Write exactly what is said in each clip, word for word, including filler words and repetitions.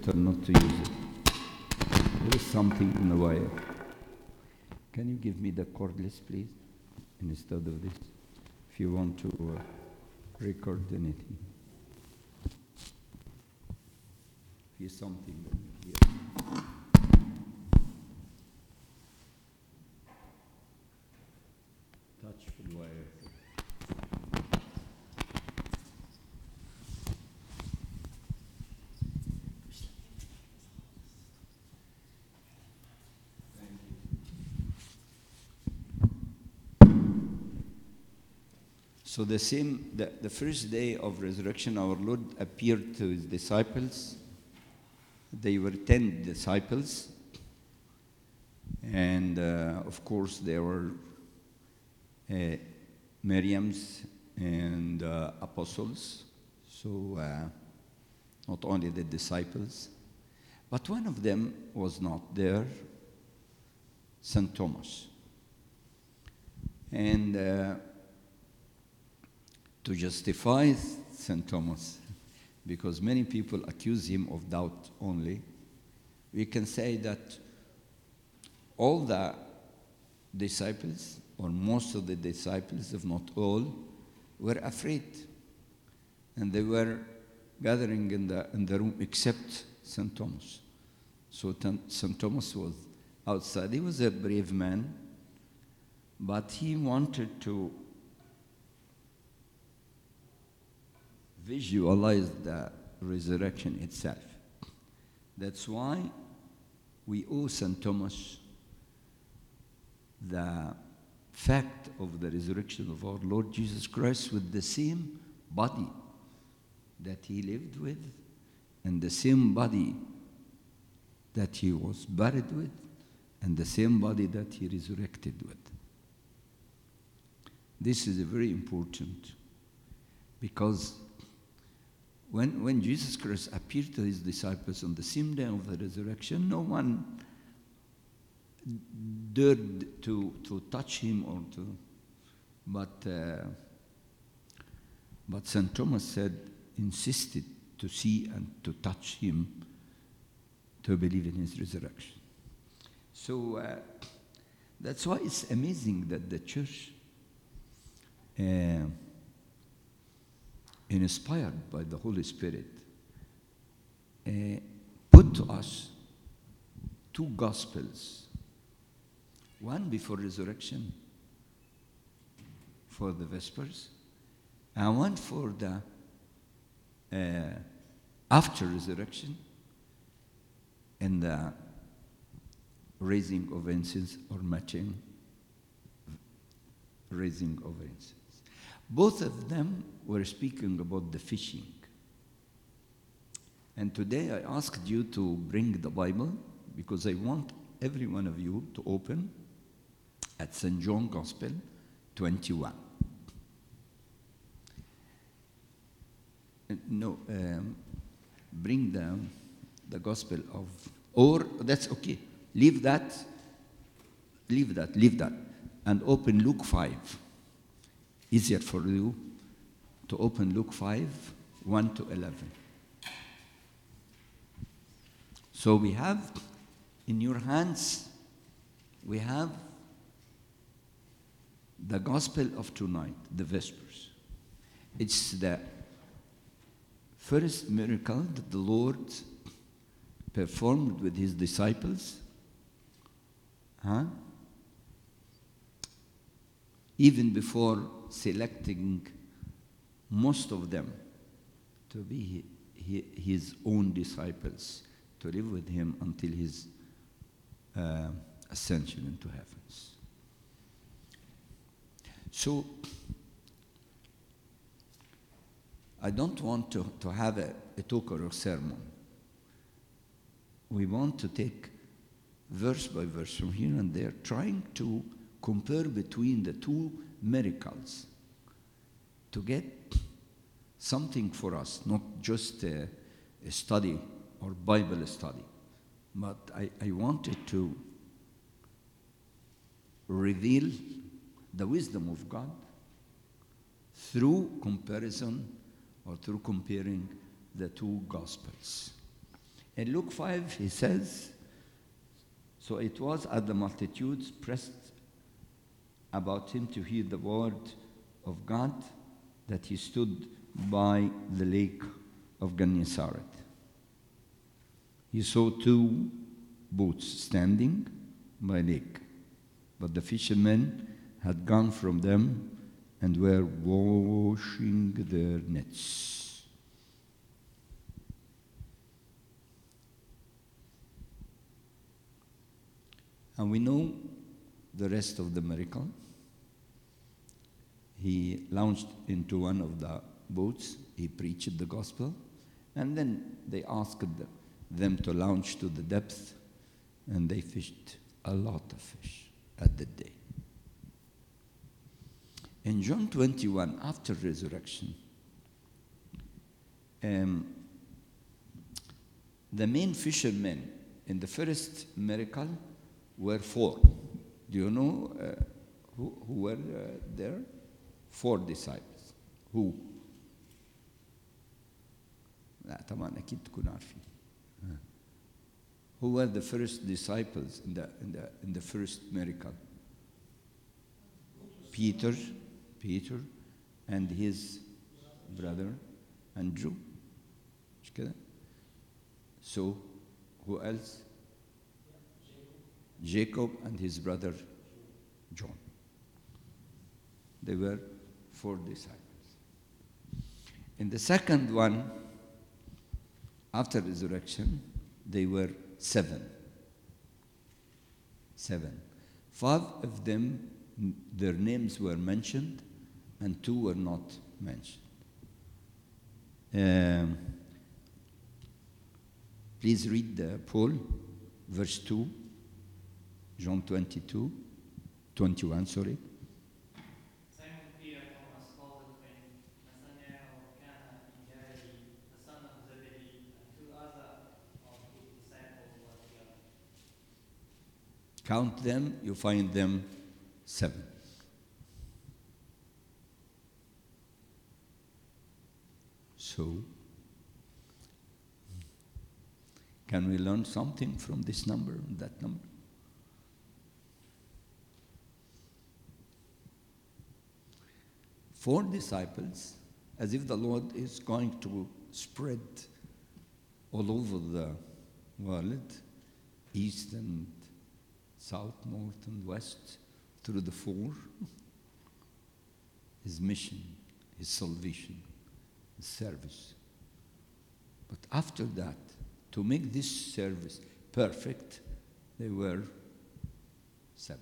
better not to use it. There is something in the wire. Can you give me the cordless, please, instead of this, if you want to uh, record anything? Here's something here. Touchful wire. So the same, the, the first day of resurrection, our Lord appeared to his disciples. They were ten disciples. And uh, of course, there were uh, Miriam's and uh, apostles. So uh, not only the disciples, but one of them was not there, Saint Thomas. And uh, to justify Saint Thomas, because many people accuse him of doubt only, we can say that all the disciples, or most of the disciples, if not all, were afraid. And they were gathering in the, in the room except Saint Thomas. So Saint Thomas was outside. He was a brave man, but he wanted to visualize the resurrection itself. That's why we owe Saint Thomas the fact of the resurrection of our Lord Jesus Christ with the same body that he lived with and the same body that he was buried with and the same body that he resurrected with. This is very important because When, when Jesus Christ appeared to his disciples on the same day of the resurrection, no one dared to, to touch him or to, but, uh, but Saint Thomas said, insisted to see and to touch him to believe in his resurrection. So uh, that's why it's amazing that the church, uh, inspired by the Holy Spirit, uh, put to us two gospels. One before resurrection, for the Vespers, and one for the uh, after resurrection and the raising of incense or matching raising of incense. Both of them were speaking about the fishing. And today I asked you to bring the Bible because I want every one of you to open at Saint John Gospel twenty-one. Uh, No, um, bring the, the Gospel of, or that's okay, leave that, leave that, leave that, and open Luke five. Easier for you to open Luke five, one to eleven. So we have in your hands, we have the Gospel of tonight, the Vespers. It's the first miracle that the Lord performed with his disciples. Huh? Even before selecting most of them to be his own disciples, to live with him until his uh, ascension into heavens. So, I don't want to, to have a, a talk or a sermon. We want to take verse by verse from here and there, trying to compare between the two miracles to get something for us, not just a, a study or Bible study, but I, I wanted to reveal the wisdom of God through comparison or through comparing the two Gospels. In Luke five, he says, so it was as the multitudes pressed about him to hear the word of God that he stood by the lake of Gennesaret. He saw two boats standing by the lake, but the fishermen had gone from them and were washing their nets. And we know the rest of the miracle. He launched into one of the boats, he preached the gospel, and then they asked them to launch to the depth, and they fished a lot of fish at that day. In John twenty-one, after resurrection, um, the main fishermen in the first miracle were four. Do you know uh, who, who were uh, there? Four disciples. Who? لا طبعا أكيد تكونوا عارفين. Who were the first disciples in the in the in the first miracle? Peter, Peter, and his brother Andrew. مش كده؟ So who else? Jacob and his brother John. They were four disciples. In the second one, after resurrection, they were seven. Seven. Five of them, their names were mentioned, and two were not mentioned. Um, please read uh, Paul, verse two. John twenty-two, twenty-one, sorry. Simon Peter, Thomas called the twin, Nathanael of Cana in Galilee, the son of Zebedee, and two other of his disciples were together. Count them, you find them seven. So, can we learn something from this number and that number? Four disciples, as if the Lord is going to spread all over the world, east and south, north and west, through the four. His mission, his salvation, his service. But after that, to make this service perfect, they were seven.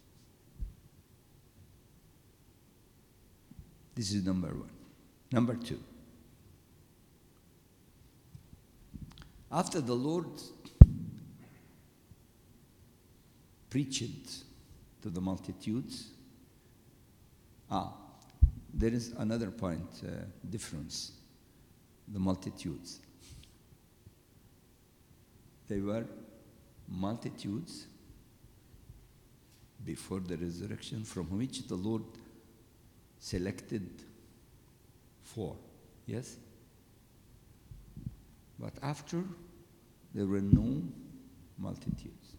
This is number one. Number two. After the Lord preached to the multitudes, ah, there is another point, uh, difference. The multitudes. They were multitudes before the resurrection, from which the Lord selected four. Yes? But after, there were no multitudes.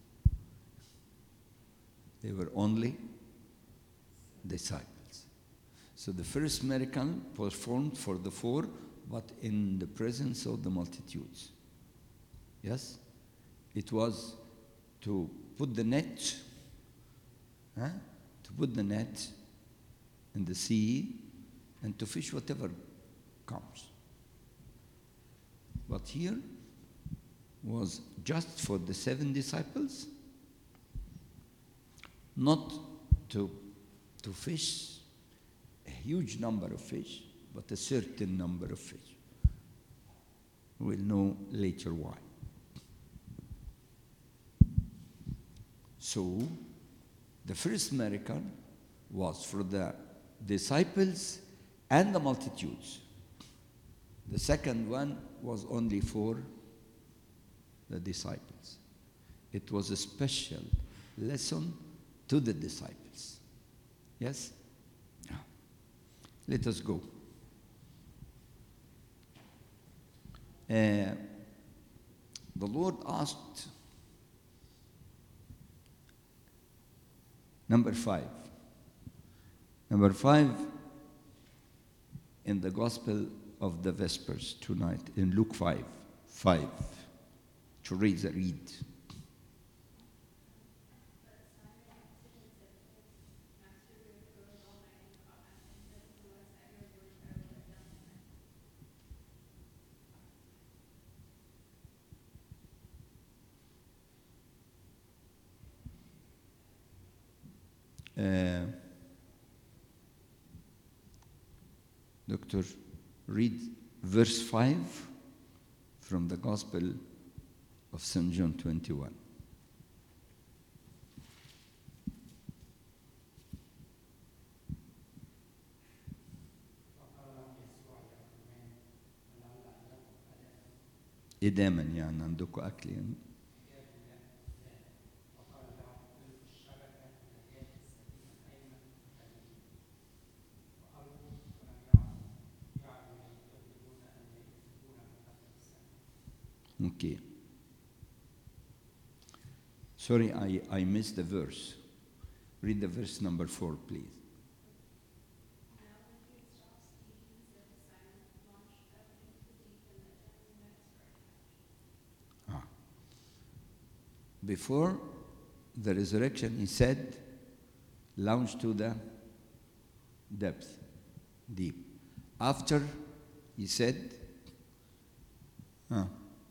They were only disciples. So the first miracle performed for the four, but in the presence of the multitudes. Yes? It was to put the net, huh? to put the net in the sea and to fish whatever comes. But here was just for the seven disciples, not to, to fish a huge number of fish, but a certain number of fish. We'll know later why. So, the first miracle was for the disciples and the multitudes. The second one was only for the disciples. It was a special lesson to the disciples. Yes? Now, let us go. Uh, the Lord asked, number five. Number five, in the Gospel of the Vespers tonight, in Luke five, five, to read the read. Uh, Doctor, read verse five from the Gospel of Saint John twenty-one. إداما يعني عندكم أكل يعني. Okay. Sorry, I, I missed the verse. Read the verse number four, please. Now when he had stopped speaking, he said to Simon, launch out into the deep and let down your nets for a catch. Ah. Before the resurrection, he said, launch to the depth, deep. After, he said, ah,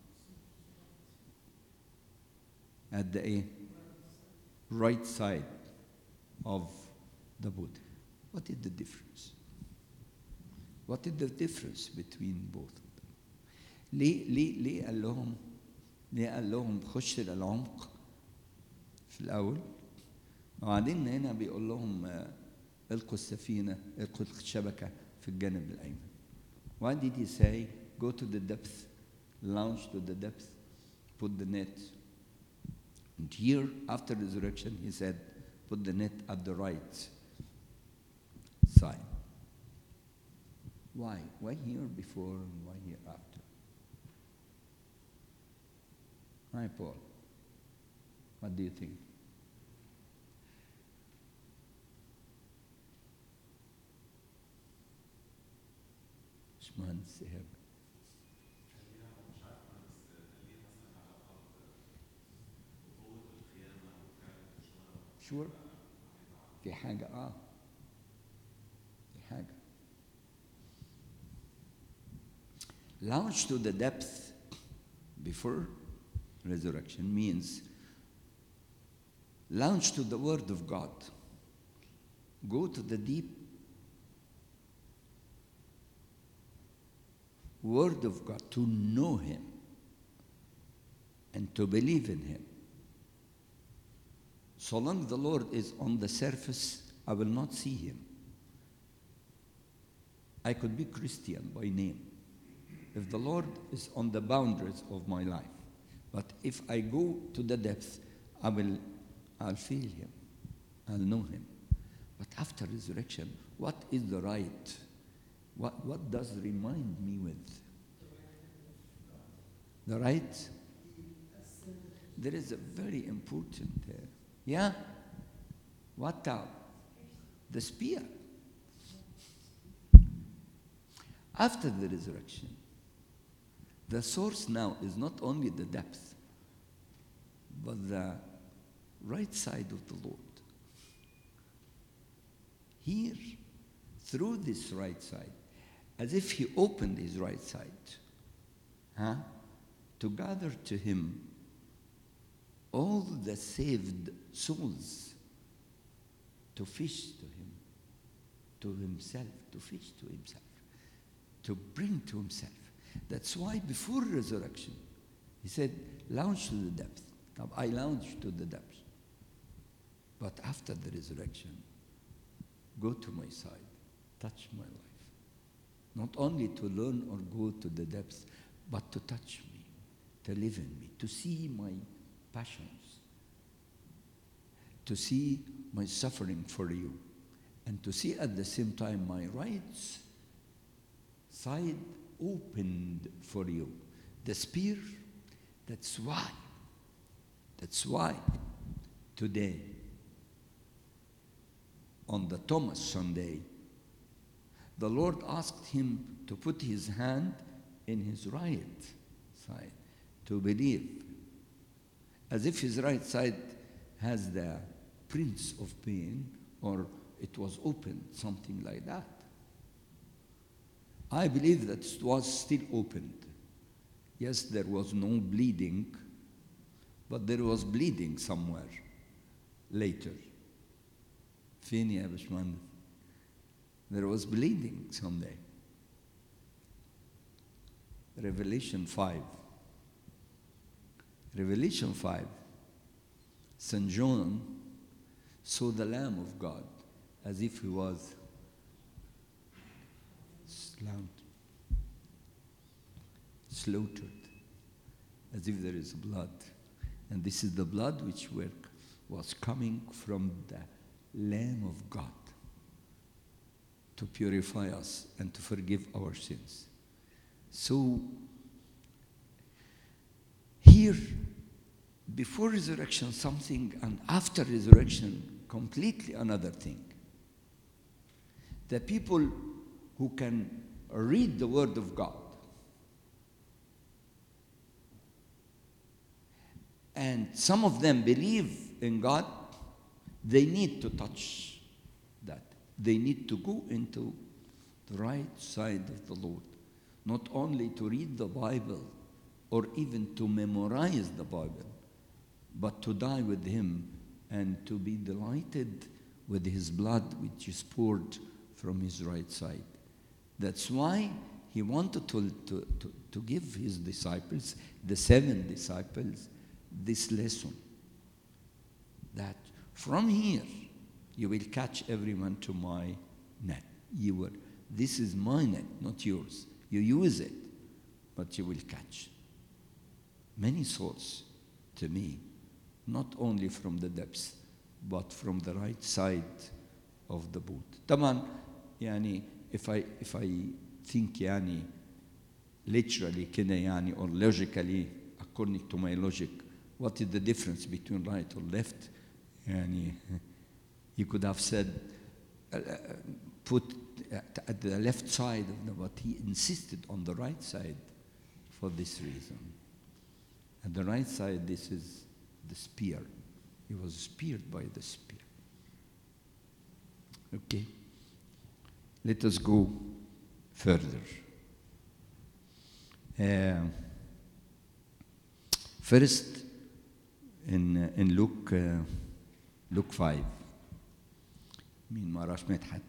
at the eh, right side of the boat. What is the difference? What is the difference between both of them? ليه ليه ليه قال لهم ليه قال لهم خش للعمق في الأول وبعدين هنا بيقول لهم آه، القوا السفينة القوا الشبكة في الجانب الأيمن. Why did he say go to the depth, launch to the depth, put the net? And here, after resurrection, he said, put the net at the right side. Why? Why here before and why here after? Hi, Paul. What do you think? Shmans Ihab. Sure. في حاجة آه في حاجة. Launch to the depth before resurrection means launch to the Word of God. Go to the deep Word of God to know Him and to believe in Him. So long the Lord is on the surface, I will not see Him. I could be Christian by name if the Lord is on the boundaries of my life. But if I go to the depths, I will, I'll feel Him. I'll know Him. But after resurrection, what is the right? What, what does remind me with? The right? There is a very important, uh, yeah? What now? The spear. After the resurrection, the source now is not only the depth, but the right side of the Lord. Here, through this right side, as if He opened His right side, huh, to gather to Him all the saved souls, to fish to Him, to Himself, to fish to Himself, to bring to Himself. That's why before resurrection, He said, launch to the depth. Now, I launched to the depth. But after the resurrection, go to my side, touch my life. Not only to learn or go to the depths, but to touch me, to live in me, to see my passions, to see my suffering for you, and to see at the same time my rights side opened for you. The spear That's why. That's why today, on the Thomas Sunday, the Lord asked him to put his hand in his right side to believe, as if his right side has the prince of pain, or it was opened, something like that. I believe that it was still opened. Yes, there was no bleeding, but there was bleeding somewhere later. فين يا باشمهندس؟ There was bleeding someday. Revelation five. Revelation five. Saint John saw the Lamb of God as if he was slaughtered, slaughtered, as if there is blood. And this is the blood which were, was coming from the Lamb of God to purify us and to forgive our sins. So, here, before resurrection, something, and after resurrection, completely another thing. The people who can read the Word of God and some of them believe in God, they need to touch that. They need to go into the right side of the Lord, not only to read the Bible or even to memorize the Bible, but to die with Him and to be delighted with His blood which is poured from His right side. That's why He wanted to, to, to, to give His disciples, the seven disciples, this lesson, that from here you will catch everyone to my net. You will. This is my net, not yours. You use it, but you will catch many souls to me, not only from the depths, but from the right side of the boat. طبعا يعني if I if I think يعني literally كده يعني or logically according to my logic, what is the difference between right or left? يعني he could have said uh, put at the left side of the, but he insisted on the right side for this reason. At the right side, this is the spear. He was speared by the spear. Okay. Let us go further. Uh, first, in uh, in Luke uh, Luke five. مين ما راش مدحت.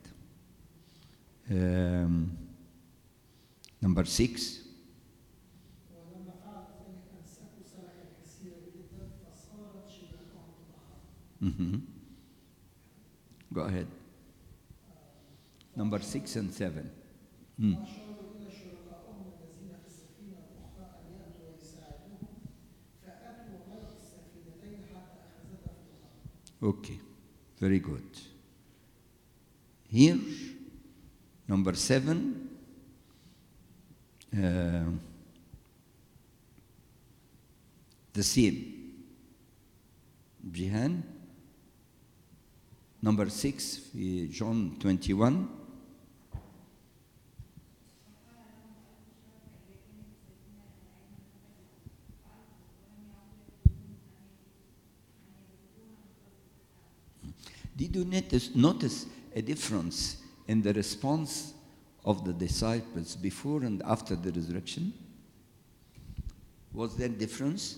Um, number six. ولما فعل ذلك أمسكوا سمكا كثيرا جدا فصارت شباكهم ضخمة. Mm-hmm. Go ahead. Number six and seven. Mm. وأشاروا إلى شركائهم الذين في السفينة الأخرى أن يأتوا ويساعدوهم فأتوا وملأوا السفينتين حتى أخذتا في الغرق. Okay, very good. Here, number seven, uh, the same. Jihan. Number six, في John twenty-one. Did you notice, notice a difference in the response of the disciples before and after the resurrection? Was there difference?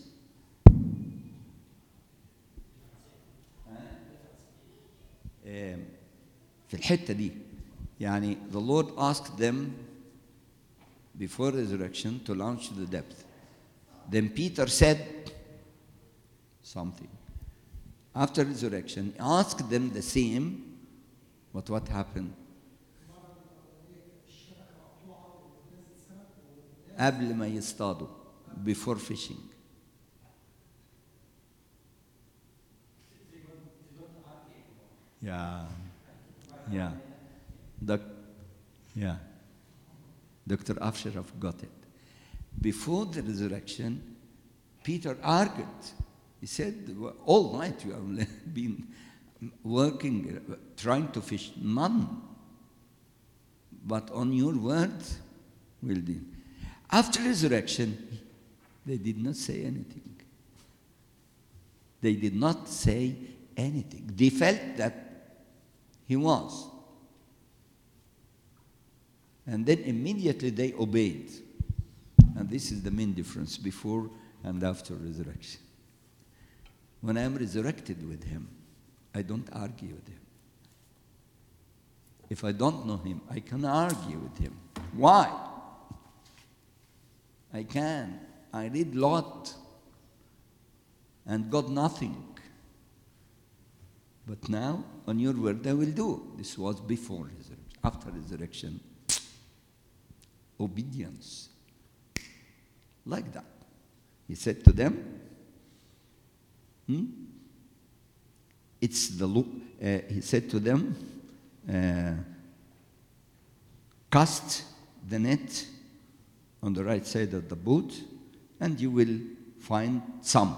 Um, في الحتة دي يعني the Lord asked them before resurrection to launch to the depth. Then Peter said something. After resurrection, he asked them the same, but what happened? قبل ما يصطادوا, before fishing. Yeah, yeah, Doc, yeah. Doctor Afsharaf got it. Before the resurrection, Peter argued. He said, all night you have been working, trying to fish. None. But on your word, we'll do. After resurrection, they did not say anything. They did not say anything. They felt that he was. And then immediately they obeyed. And this is the main difference before and after resurrection. When I am resurrected with him, I don't argue with him. If I don't know him, I can argue with him. Why? I can. I read Lot and got nothing. But now, on your word, I will do. This was before resurrection. After resurrection, obedience. Like that. He said to them, hmm? It's the law. Uh, he said to them, uh, cast the net on the right side of the boat, and you will find some.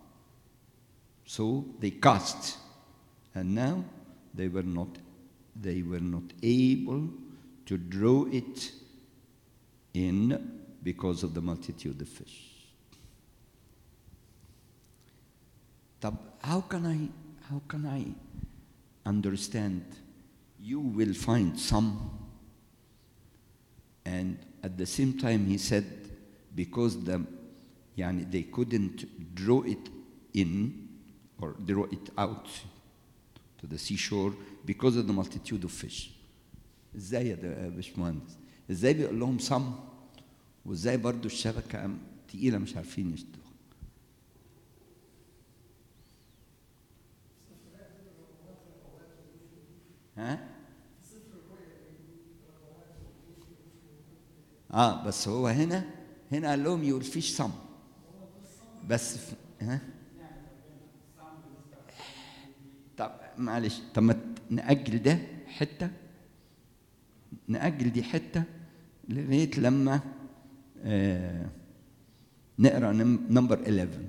So they cast, and now they were not, they were not able to draw it in because of the multitude of fish. طب how can I how can I understand you will find some, and at the same time he said because the يعني they couldn't draw it in or draw it out to the seashore because of the multitude of fish. ازاي يا باشمهندس؟ ازاي بيقول لهم some وازاي برضو الشبكه تقيله مش عارفين يشتغلوا؟ ها؟ اه بس هو هنا هنا قال لهم you will fish some بس ف... ها؟ طب معلش طب ما نأجل ده حته نأجل دي حته لغايه لما آه نقرا نمبر إحداشر.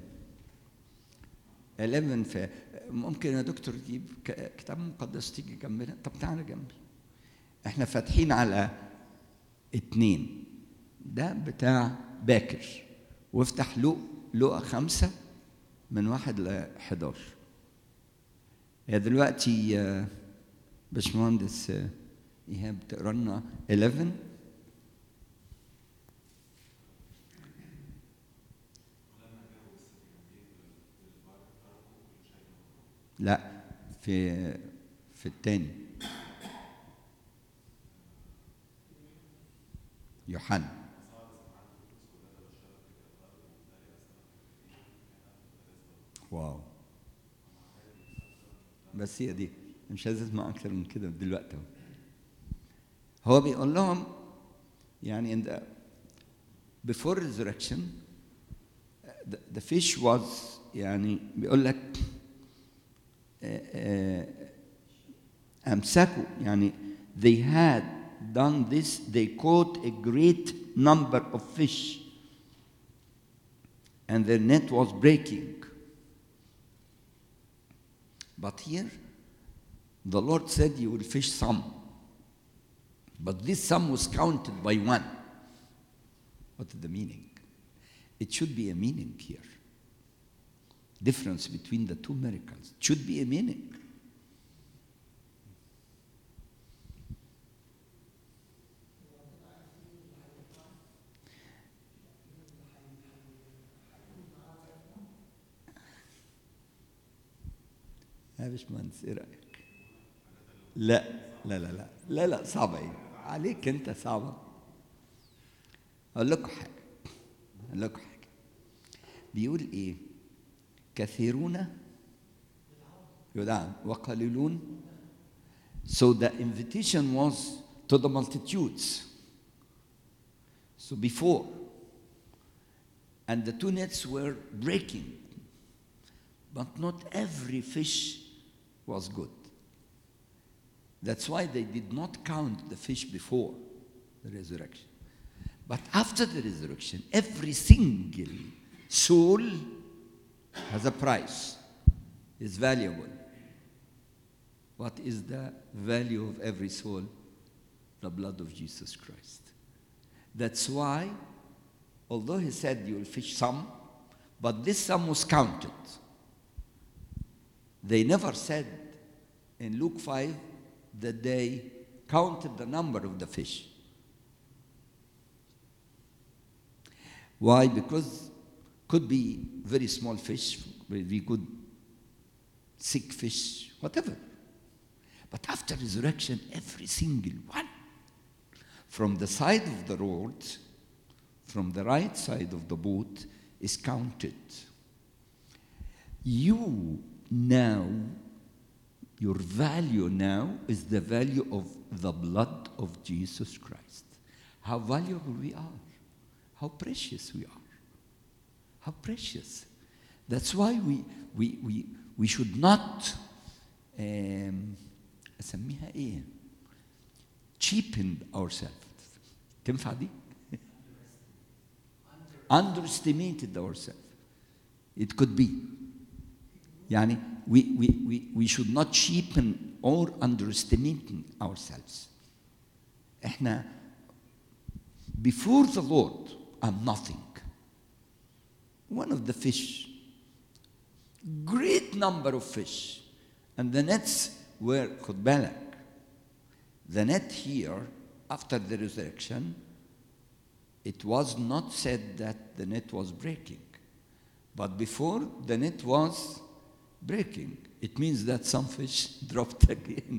إحداشر في ممكن يا دكتور تجيب كتاب مقدس تيجي جنبنا؟ طب تعالى جنبي. احنا فاتحين على اتنين ده بتاع باكر وافتح لو لقى خمسة من واحد لحداشر. يا دلوقتي باشمهندس إيهاب تقرا لنا إحداشر. لا في في الثاني يوحنا. واو بس هي دي مش عايز اسمع اكتر من كده دلوقتي. هو بيقول لهم يعني in the before resurrection the, the fish was يعني بيقول لك أمسكوا يعني they had done this, they caught a great number of fish and their net was breaking. But here the Lord said you will fish some, but this some was counted by one. What is the meaning? It should be a meaning here. Difference between the two miracles. It should be a meaning. يا باشمهندس ايه رايك؟ لا لا لا لا لا لا صعبه ايه؟ عليك انت صعبه. اقول لكم حاجه اقول لكم حاجه بيقول ايه؟ كثيرون يدعون وقليلون. So the invitation was to the multitudes. So before, and the two nets were breaking, but not every fish was good. That's why they did not count the fish before the resurrection. But after the resurrection, every single soul has a price, is valuable. What is the value of every soul? The blood of Jesus Christ. That's why, although he said you will fish some, but this sum was counted. They never said in Luke five that they counted the number of the fish. Why? Because could be very small fish, we could sick fish, whatever. But after resurrection, every single one, from the side of the road, from the right side of the boat, is counted. You now, your value now is the value of the blood of Jesus Christ. How valuable we are. How precious we are. How precious. That's why we, we, we, we should not um, أسميها إيه؟ cheapen ourselves. تنفع دي؟ underestimated ourselves. It could be. يعني we, we, we, we should not cheapen or underestimating ourselves. إحنا before the Lord, I'm nothing. One of the fish, great number of fish, and the nets were خد بالك. The net here, after the resurrection, it was not said that the net was breaking. But before, the net was breaking. It means that some fish dropped again.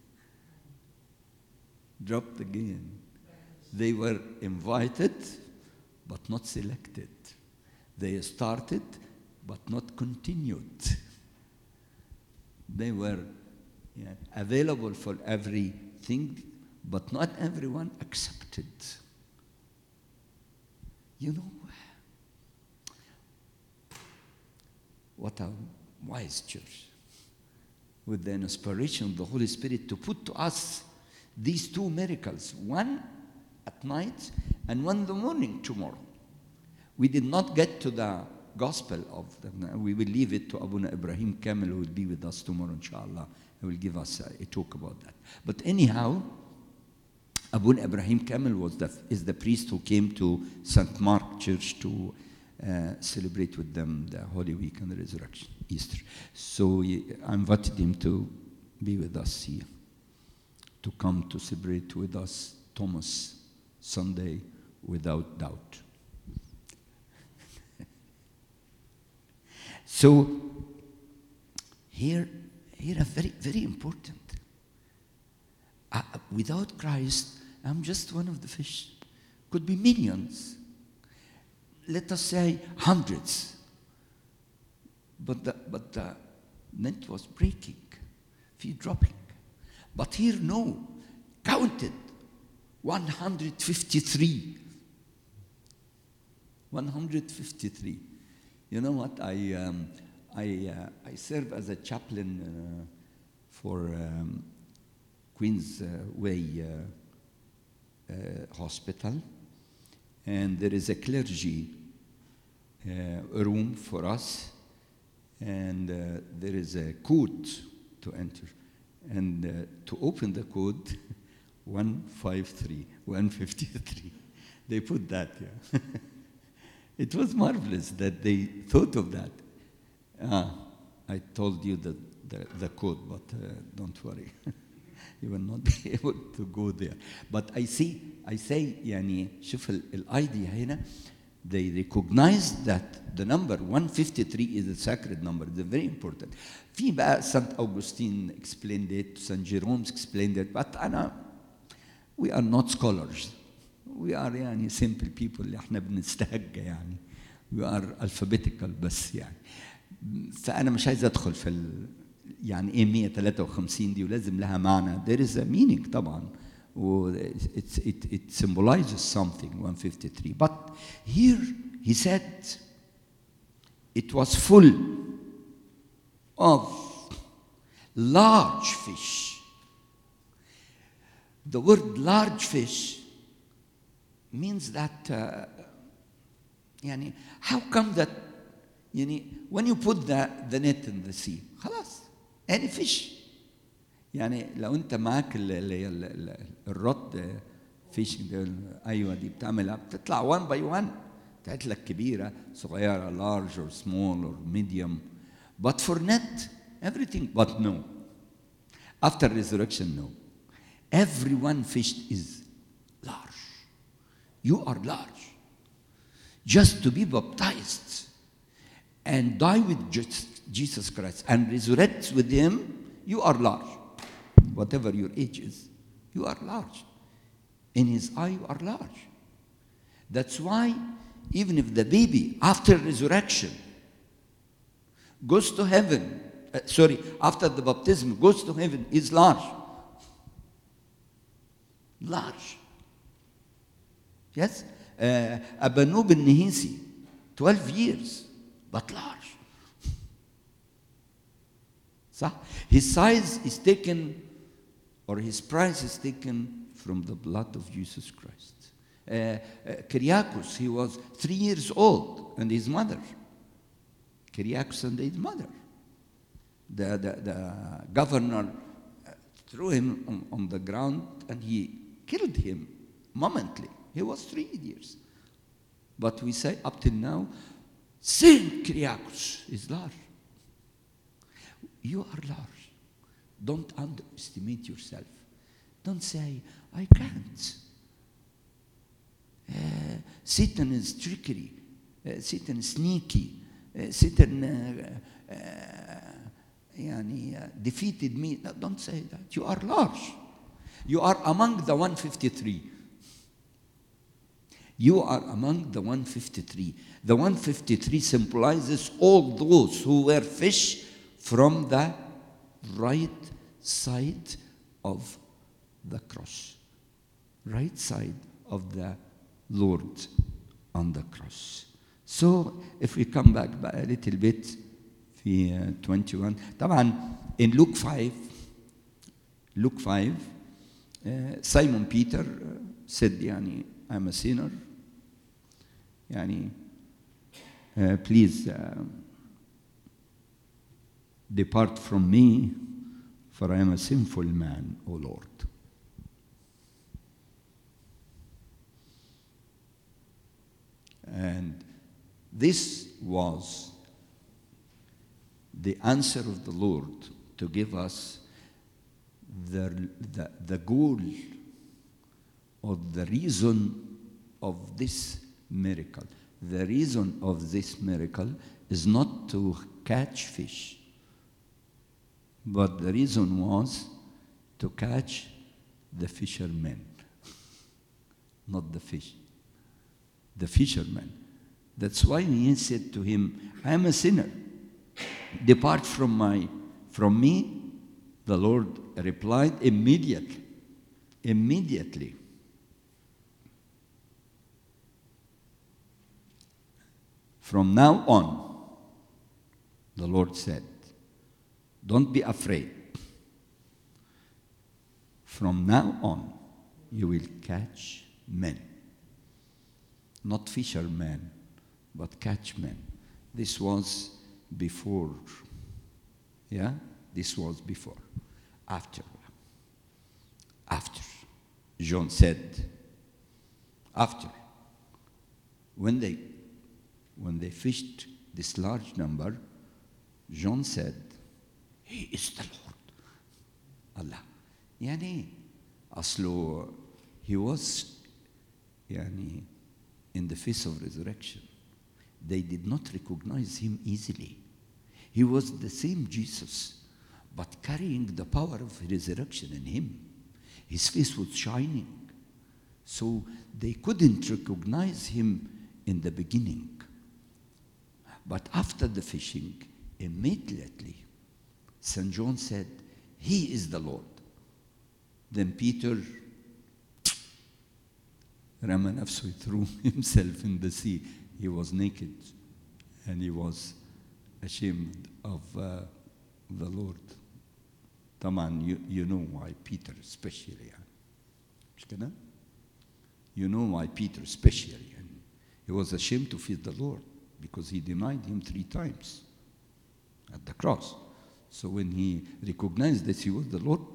Dropped again. They were invited, but not selected. They started, but not continued. They were yeah, available for everything, but not everyone accepted. You know, what a wise church, with the inspiration of the Holy Spirit to put to us these two miracles, one at night and one in the morning tomorrow. We did not get to the gospel of them. We will leave it to Abuna Ibrahim Kamil, who will be with us tomorrow, inshallah. He will give us a, a talk about that. But anyhow, Abuna Ibrahim Kamil was the, is the priest who came to Saint Mark Church to uh, celebrate with them the Holy Week and the Resurrection, Easter. So he, I invited him to be with us here, to come to celebrate with us Thomas Sunday without doubt. So here, here are very, very important. Uh, without Christ, I'm just one of the fish. Could be millions. Let us say hundreds. But the, but the net was breaking, feet dropping. But here, no, counted one hundred fifty-three. one hundred fifty-three. You know what? I um, I uh, I serve as a chaplain uh, for um, Queens uh, Way uh, uh, Hospital, and there is a clergy uh, room for us, and uh, there is a code to enter, and uh, to open the code, one fifty-three, one fifty-three. They put that, yeah. It was marvelous that they thought of that. Ah, I told you the, the, the code, but uh, don't worry. You will not be able to go there. But I see, I say, يعني شوف الidea هنا, they recognize that the number one fifty-three is a sacred number. It's very important. في بقى Saint Augustine explained it, Saint Jerome explained it, but أنا, we are not scholars. We are يعني simple people اللي احنا بنستهجى يعني. We are alphabetical بس يعني. فأنا مش عايز أدخل في ال يعني إيه مية وثلاثة وخمسين دي ولازم لها معنى. There is a meaning طبعا. It, it, it symbolizes something, one fifty-three. But here he said it was full of large fish. The word large fish means that uh, يعني how come that يعني when you put the, the net in the sea خلاص any fish يعني لو انت معاك ال- اللي هي ال- ال- الرد فيش ايوه دي بتعملها بتطلع one by one بتاعت لك كبيره صغيره large or small or medium but for net everything but no after resurrection no everyone fished is large you are large just to be baptized and die with just Jesus Christ and resurrect with him you are large whatever your age is you are large in his eye you are large that's why even if the baby after resurrection goes to heaven uh, sorry after the baptism goes to heaven is large large yes uh, Abanub al-Nihisi twelve years but large صح his size is taken or his price is taken from the blood of Jesus Christ uh, uh, Kyriakos he was three years old and his mother Kyriakos and his mother the, the, the governor threw him on, on the ground and he killed him momently he was three years but we say up till now Saint Kyriakos is large you are large don't underestimate yourself don't say I can't uh, Satan is trickery uh, Satan is sneaky uh, Satan uh, uh, يعني, uh, defeated me no, don't say that you are large you are among the one hundred fifty-three you are among the one hundred fifty-three the one hundred fifty-three symbolizes all those who were fish from the right side of the cross right side of the Lord on the cross so if we come back a little bit في uh, twenty-one طبعا in Luke five Luke five uh, Simon Peter uh, said يعني I'm a sinner يعني uh, please uh, depart from me for I am a sinful man O Lord and this was the answer of the Lord to give us the, the, the goal or the reason of this miracle. The reason of this miracle is not to catch fish, but the reason was to catch the fishermen, not the fish. The fishermen. That's why he said to him, I am a sinner. Depart from my from me. The Lord replied immediately. Immediately. From now on, the Lord said, don't be afraid. From now on, you will catch men. Not fishermen, but catch men. This was before. Yeah? This was before. After. After. John said, after. When they, when they fished this large number, John said, he is the Lord. Allah. يعني أصله he was يعني in the face of resurrection. They did not recognize him easily. He was the same Jesus, but carrying the power of resurrection in him. His face was shining. So they couldn't recognize him in the beginning. But after the fishing, immediately, Saint John said, he is the Lord. Then Peter رمى نفسه, threw himself in the sea. He was naked and he was ashamed of uh, the Lord. طبعا you, you know why Peter especially يعني. مش كده؟ You know why Peter especially يعني. He was ashamed to feed the Lord because he denied him three times at the cross. So when he recognized that he was the Lord,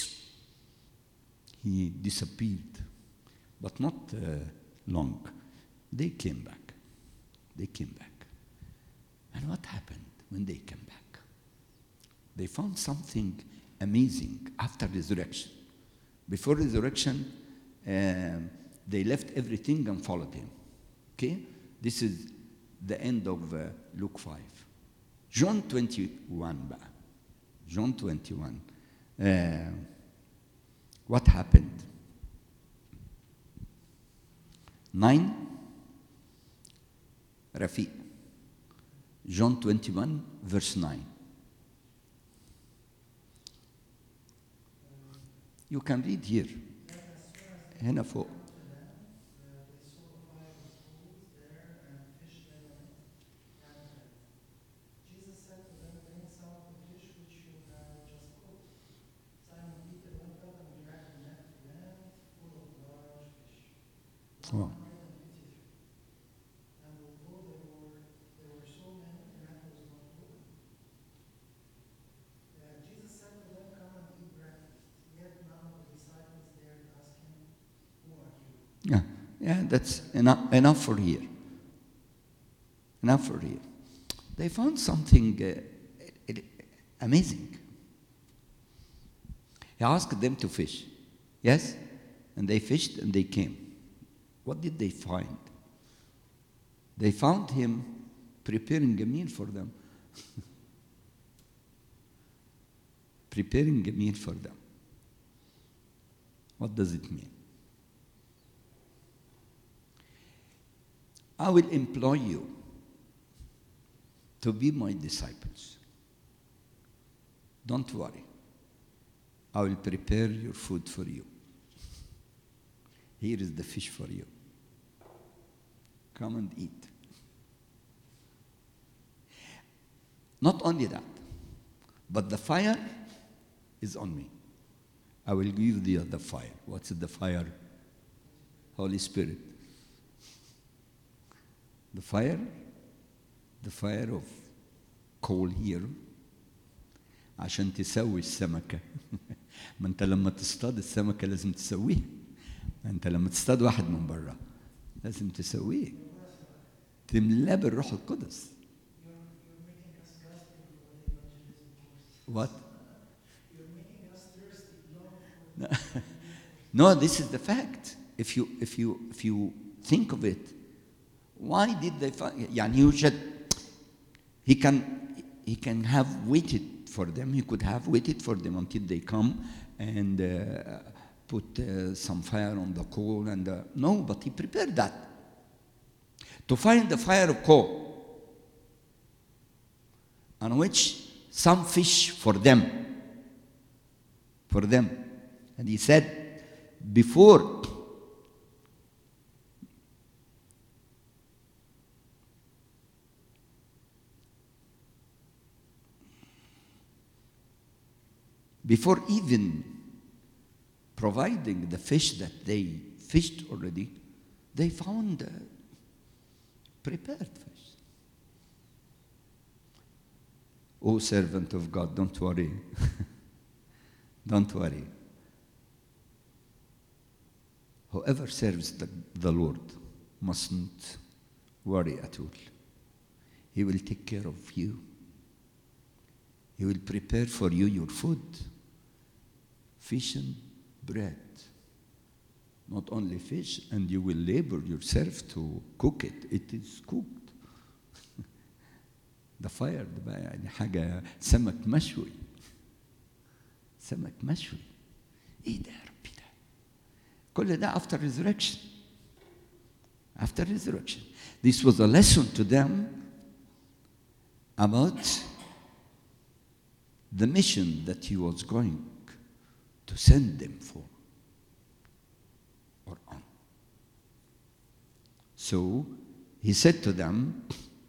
he disappeared. But not uh, long. They came back. They came back. And what happened when they came back? They found something amazing after resurrection. Before resurrection, um, they left everything and followed him. Okay? This is the end of uh, Luke five. John twenty-one بقى. John twenty-one. Uh, what happened? Nine. Rafiq. John twenty-one, verse nine. You can read here. هنا فوق. Wow. Yeah, yeah, that's enough, enough for here. Enough for here. They found something uh, amazing. He asked them to fish. Yes? And they fished and they came. What did they find? They found him preparing a meal for them. Preparing a meal for them. What does it mean? I will employ you to be my disciples. Don't worry. I will prepare your food for you. Here is the fish for you. Come and eat. Not only that, but the fire is on me. I will give you the fire. What's the fire? Holy Spirit. The fire, the fire of coal here, عشان تسوي السمكة. ما أنت لما تصطاد السمكة لازم تسويها. أنت لما تصطاد واحد من برا لازم تسويه. تملاه بالروح القدس. What? No, this is the fact. If you if you if you think of it, why did they find? يعني يوجد. He can he can have waited for them. He could have waited for them until they come and uh, put uh, some fire on the coal and uh, no, but he prepared that to find the fire of coal on which some fish for them, for them, and he said before. Before even providing the fish that they fished already, they found uh, prepared fish. Oh, servant of God, don't worry. Don't worry. Whoever serves the, the Lord mustn't worry at all. He will take care of you. He will prepare for you your food. Fish and bread. Not only fish, and you will labor yourself to cook it. It is cooked. The fire ده بقى يعني حاجة سمك مشوي. سمك مشوي. إيه ده يا ربي ده؟ كل ده after resurrection. After resurrection. This was a lesson to them about the mission that he was going to send them for or on. So he said to them,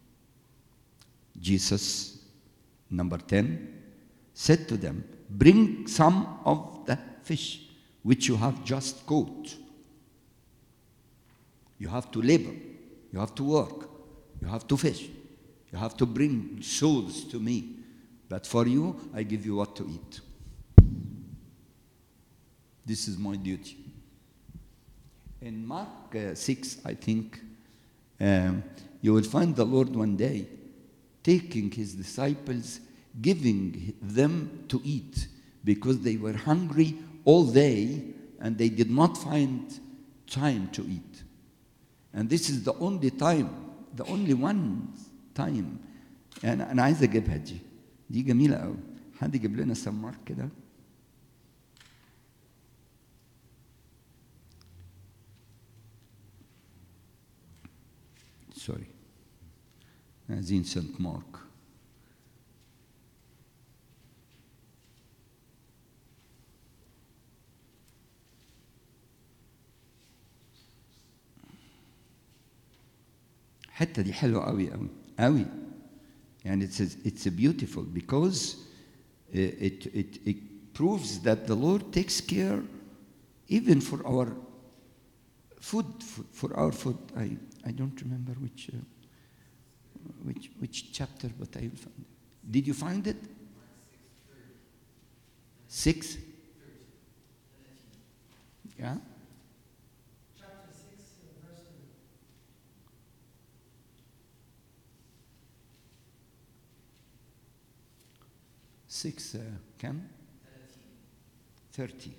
Jesus, number ten, said to them, bring some of the fish which you have just caught. You have to labor. You have to work. You have to fish. You have to bring souls to me. But for you, I give you what to eat. This is my duty. In Mark uh, six, I think, um, you will find the Lord one day taking his disciples, giving them to eat because they were hungry all day and they did not find time to eat. And this is the only time, the only one time. أنا أنا عايز أجيبها دي. دي جميلة قوي. حد يجيب لنا سمار كده. Sorry. عايزين سانت مارك. الحتة دي حلوة قوي قوي قوي. And it's it's beautiful because it it it proves that the Lord takes care even for our food, for, for our food. I I don't remember which uh, which which chapter, but I will find it. Did you find it? Six. Yeah. Chapter six, uh, verse two. Six. Uh, كم؟ Thirty.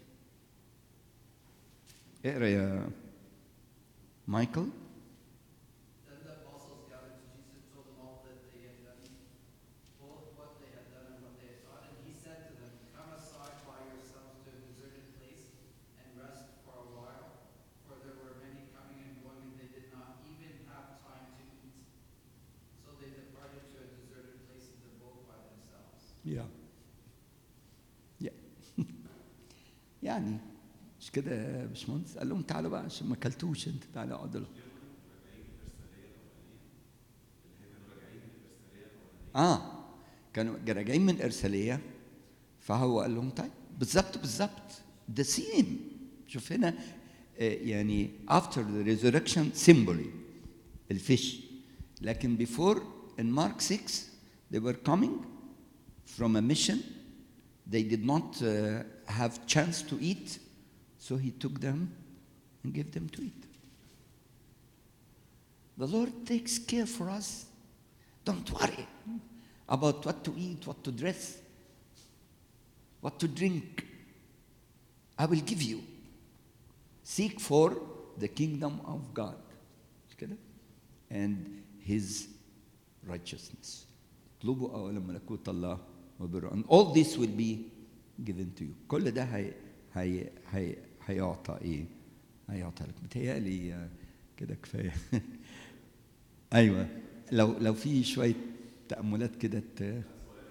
اقرا يا مايكل. Then the apostles gathered to Jesus, told them all that they had done, both what they had done and what they had taught. And he said to them, "Come aside by yourselves to a deserted place and rest for a while, for there were many coming and going, and they did not even have time to eat." So they departed to a deserted place in the boat by themselves. Yeah. Yeah. يعني مش كده يا باشمهندس؟ قال لهم تعالوا بقى عشان ما اكلتوش انت، تعالوا اقعدوا لهم. اه كانوا راجعين من ارساليه، فهو قال لهم طيب بالظبط بالظبط the same. شوف هنا آه يعني after the resurrection symbol الفيش، لكن before in Mark six they were coming from a mission. They did not uh, have chance to eat, so he took them and gave them to eat. The Lord takes care for us. Don't worry about what to eat, what to dress, what to drink. I will give you. Seek for the kingdom of God and his righteousness. اطلبوا أولا ملكوت الله وبره. And all this will be given to you. كل ده هي هي هي هيعطى ايه؟ هيعطى لك. متهيألي كده كفاية. أيوة لو لو في شوية تأملات كده ت...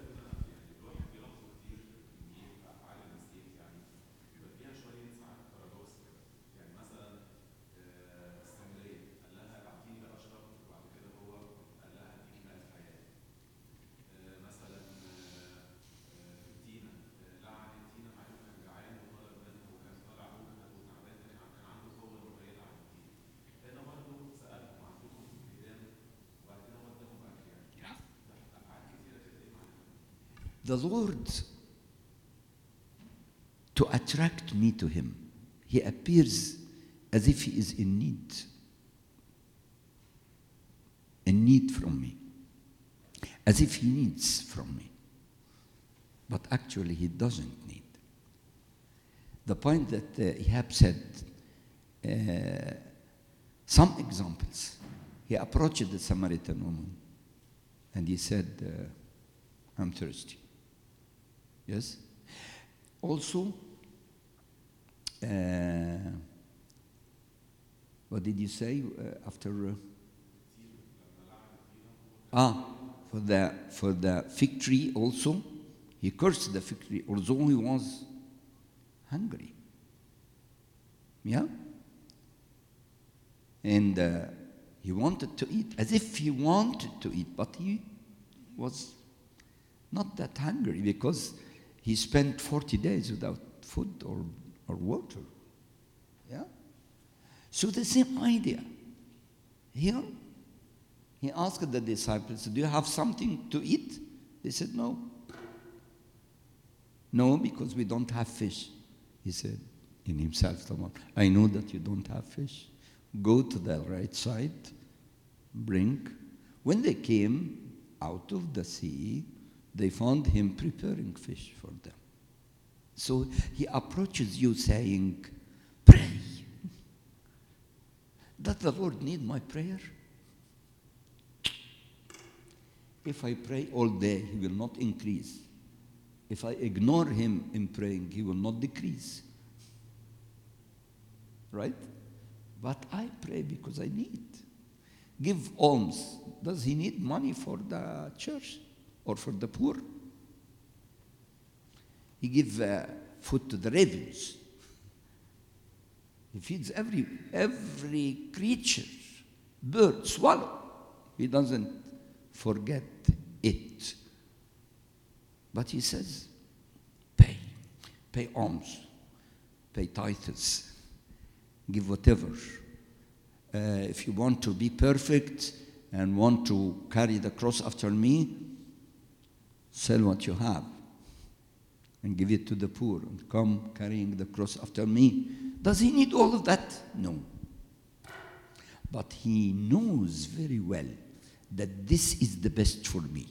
The Lord, to attract me to him, he appears as if he is in need. In need from me. As if he needs from me. But actually he doesn't need. The point that uh, Ihab said, uh, some examples. He approached the Samaritan woman and he said, uh, I'm thirsty. Yes? Also, uh, what did you say uh, after? Uh, ah, for the, for the fig tree also, he cursed the fig tree, although he was hungry. Yeah? And uh, he wanted to eat, as if he wanted to eat, but he was not that hungry because he spent forty days without food or, or water. Yeah? So the same idea. Here, He asked the disciples, do you have something to eat? They said, no. No, because we don't have fish. He said in himself, I know that you don't have fish. Go to the right side, bring. When they came out of the sea, they found him preparing fish for them. So he approaches you saying, pray. Does the Lord need my prayer? If I pray all day, he will not increase. If I ignore him in praying, he will not decrease. Right? But I pray because I need. Give alms. Does he need money for the church or for the poor? He gives uh, food to the ravens. He feeds every, every creature, bird, swallow. He doesn't forget it. But he says, pay. Pay alms. Pay tithes. Give whatever. Uh, if you want to be perfect and want to carry the cross after me, sell what you have and give it to the poor and come carrying the cross after me. Does he need all of that? No. But he knows very well that this is the best for me.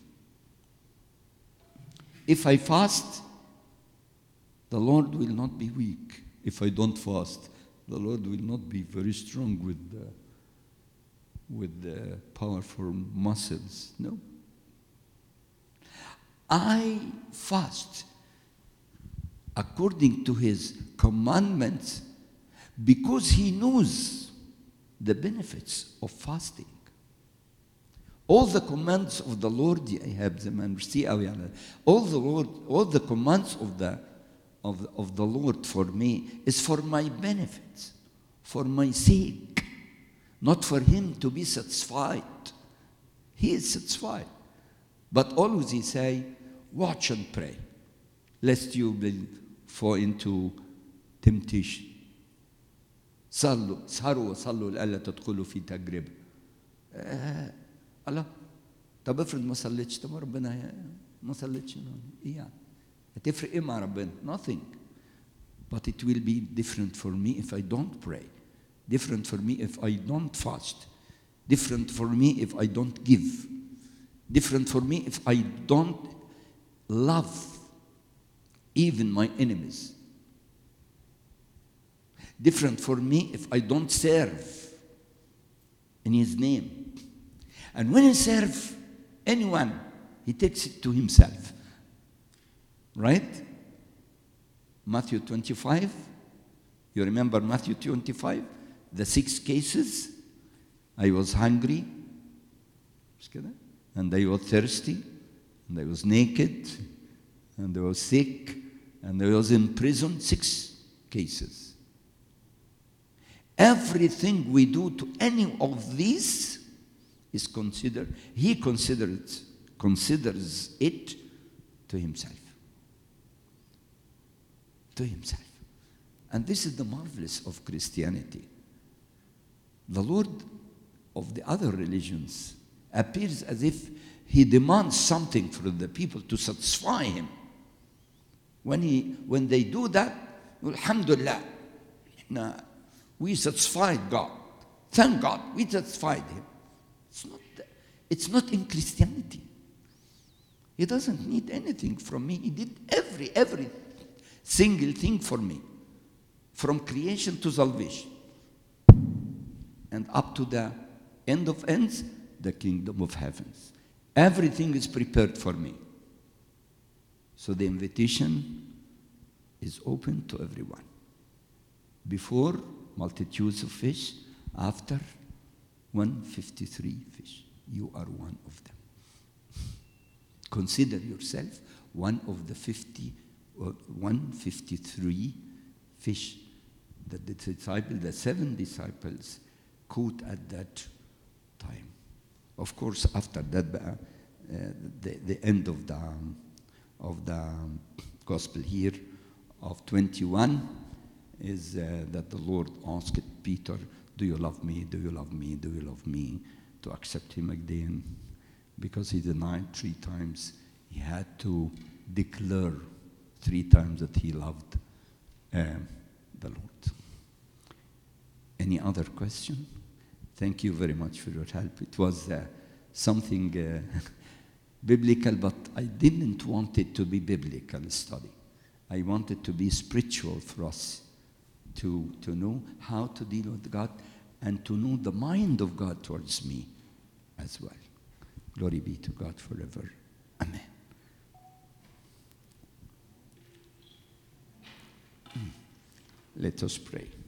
If I fast, the Lord will not be weak. If I don't fast, the Lord will not be very strong with the, with the powerful muscles. No. I fast according to his commandments because he knows the benefits of fasting. All the commands of the Lord, I have them and see all the Lord, all the commands of the of, of the Lord for me is for my benefit, for my sake, not for him to be satisfied. He is satisfied. But always he say, watch and pray, lest you will fall into temptation. صلوا سهروا وصلوا لئلا تدخلوا في تجربة. آه الله طب افرض ما صليتش طب ربنا ما صليتش ايه يعني هتفرق ايه مع ربنا؟ Nothing. But it will be different for me if I don't pray. Different for me if I don't fast. Different for me if I don't give. Different for me if I don't love even my enemies. Different for me if I don't serve in his name. And when he serves anyone, he takes it to himself. Right? Matthew twenty-five. You remember Matthew twenty-five? The six cases. I was hungry. And I was thirsty. And I was naked. And I was sick. And I was in prison. Six cases. Everything we do to any of these is considered, he considers, considers it to himself. To himself. And this is the marvelous of Christianity. The Lord of the other religions appears as if he demands something from the people to satisfy him. When, he, when they do that, alhamdulillah, we satisfied God. Thank God, we satisfied him. It's not, it's not in Christianity. He doesn't need anything from me. He did every, every single thing for me. From creation to salvation. And up to the end of ends, the kingdom of heavens. Everything is prepared for me. So the invitation is open to everyone. Before, multitudes of fish. After, one hundred fifty-three fish. You are one of them. Consider yourself one of the fifty, or one hundred fifty-three fish that the disciples, the seven disciples, caught at that time. Of course, after that, uh, the, the end of the of the gospel here of twenty-one is uh, that the Lord asked Peter, "Do you love me? Do you love me? Do you love me?" to accept him again because he denied three times. He had to declare three times that he loved um, the Lord. Any other question? Thank you very much for your help. It was uh, something uh, biblical, but I didn't want it to be biblical study. I want it to be spiritual for us, to, to know how to deal with God and to know the mind of God towards me as well. Glory be to God forever. Amen. Let us pray.